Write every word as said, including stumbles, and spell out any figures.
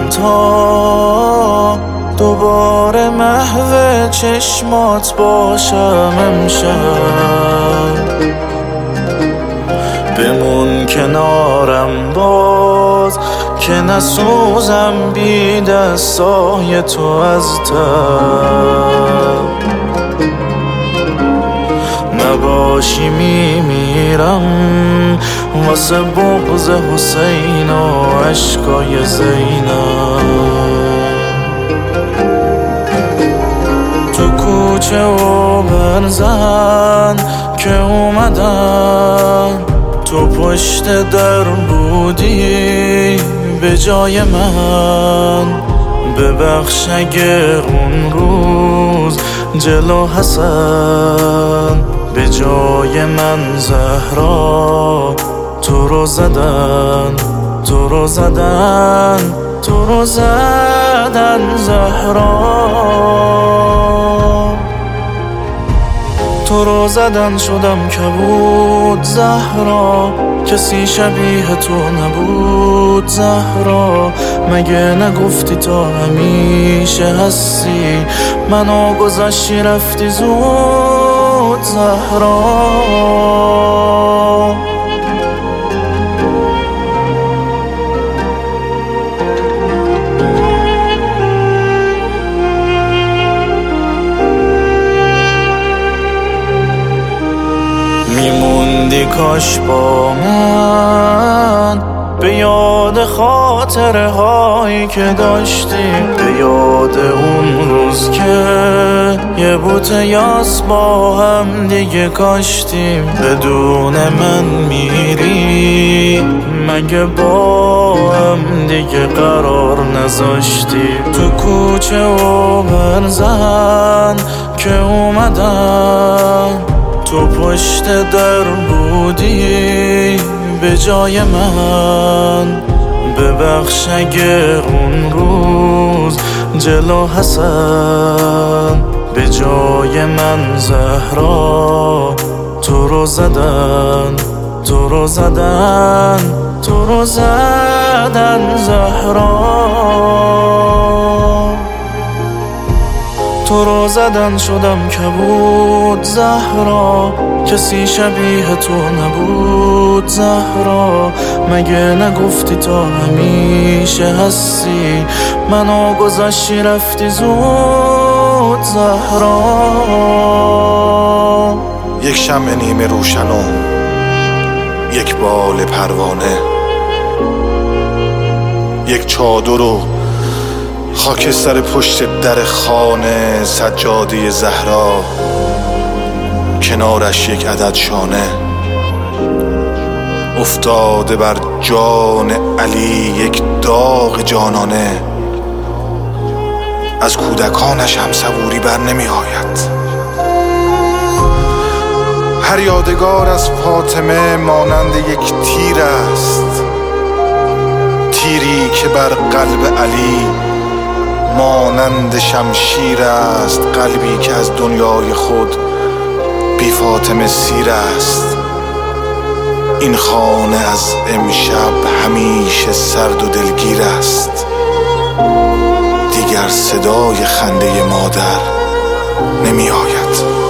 تا دوباره محو چشمات باشم امشب. بمون کنارم باز که نسوزم بی دستای تو از تب. نباشی میمیرم واسه بغض حسین و عشقای زینب. تو کوچه و برزن که اومدن تو پشت در بودی به جای من. ببخش اگه اون روز جلو حسن به جای من زهرا تو رو زدن، تو رو زدن، تو رو زدن زهرا. تو رو زدن شدم کبود زهرا، کسی شبیه تو نبود زهرا. مگه نگفتی تا همیشه هستی، منو گذشتی رفتی زود زهرا. میموندی کاش با من به یاد خاطره هایی که داشتیم، به یاد اون روز که یه بوته یاس با هم دیگه کاشتیم. بدون من میری مگه با هم دیگه قرار نذاشتی. تو کوچه و برزن که اومدن تو پشت در بودی به جای من. ببخش اگه اون روز جلو حسن به جای من زهرا تو رو زدن، تو رو زدن، تو رو زدن زهرا. تو رو زدن شدم کبود زهرا، کسی شبیه تو نبود زهرا. مگه نگفتی تا همیشه هستی، منو گذشتی رفتی زود زهرا. یک شمع نیمه روشن و یک بال پروانه، یک چادر و خاکستر پشت در خانه، سجاده زهرا کنارش یک عدد شانه. افتاده بر جان علی یک داغ جانانه، از کودکانش هم صبوری بر نمی آید. هر یادگار از فاطمه مانند یک تیر است، تیری که بر قلب علی مانند شمشیر است. قلبی که از دنیای خود بی فاطمه سیر است. این خانه از امشب همیشه سرد و دلگیر است. دیگر صدای خنده مادر نمی آید.